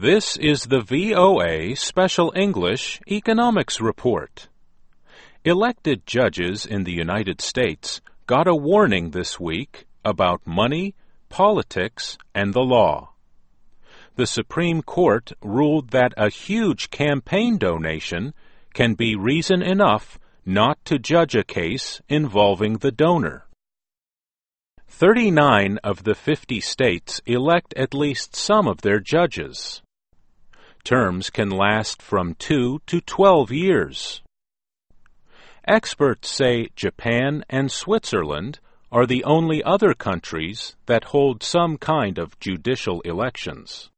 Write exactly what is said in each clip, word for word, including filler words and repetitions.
This is the V O A Special English Economics Report. Elected judges in the United States got a warning this week about money, politics, and the law. The Supreme Court ruled that a huge campaign donation can be reason enough not to judge a case involving the donor. thirty-nine of the fifty states elect at least some of their judges. Terms can last from two to twelve years. Experts say Japan and Switzerland are the only other countries that hold some kind of judicial elections.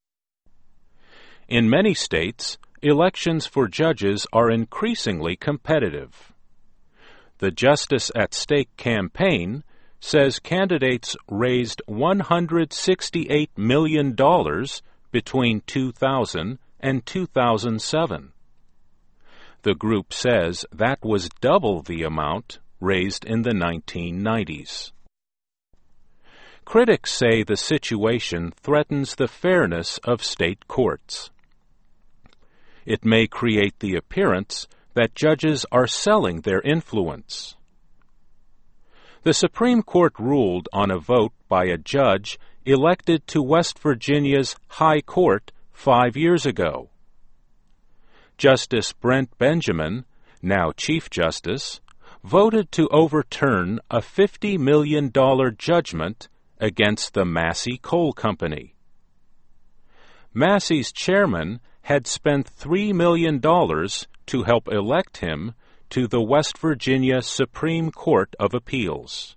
In many states, elections for judges are increasingly competitive. The Justice at Stake campaign says candidates raised one hundred sixty-eight million dollars between two thousand and two thousand seven. The group says that was double the amount raised in the nineteen nineties. Critics say the situation threatens the fairness of state courts. It may create the appearance that judges are selling their influence. The Supreme Court ruled on a vote by a judge elected to West Virginia's High Court five years ago. Justice Brent Benjamin, now Chief Justice, voted to overturn a fifty million dollars judgment against the Massey Coal Company. Massey's chairman had spent three million dollars to help elect him to the West Virginia Supreme Court of Appeals.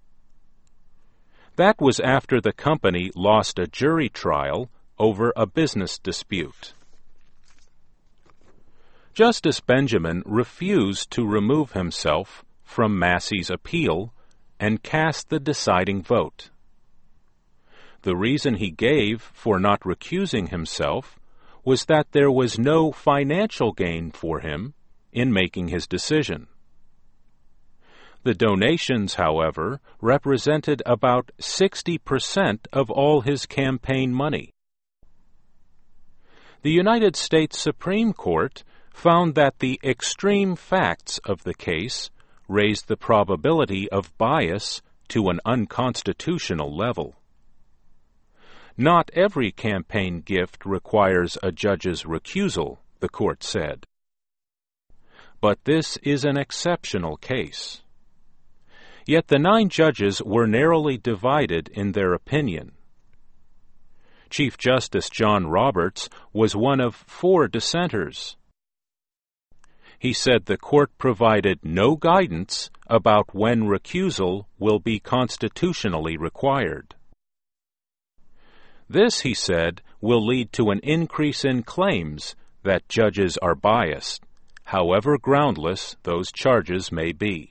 That was after the company lost a jury trial over a business dispute. Justice Benjamin refused to remove himself from Massey's appeal and cast the deciding vote. The reason he gave for not recusing himself was that there was no financial gain for him in making his decision. The donations, however, represented about sixty percent of all his campaign money. The United States Supreme Court found that the extreme facts of the case raised the probability of bias to an unconstitutional level. Not every campaign gift requires a judge's recusal, the court said. But this is an exceptional case. Yet the nine judges were narrowly divided in their opinion. Chief Justice John Roberts was one of four dissenters. He said the court provided no guidance about when recusal will be constitutionally required. This, he said, will lead to an increase in claims that judges are biased, however groundless those charges may be.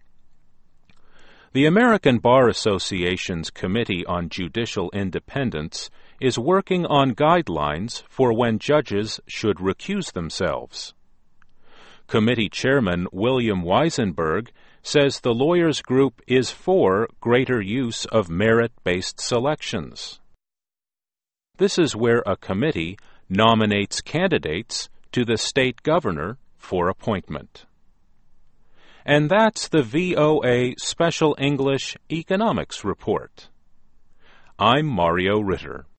The American Bar Association's Committee on Judicial Independence is working on guidelines for when judges should recuse themselves. Committee Chairman William Weisenberg says the lawyers' group is for greater use of merit-based selections. This is where a committee nominates candidates to the state governor for appointment. And that's the V O A Special English Economics Report. I'm Mario Ritter.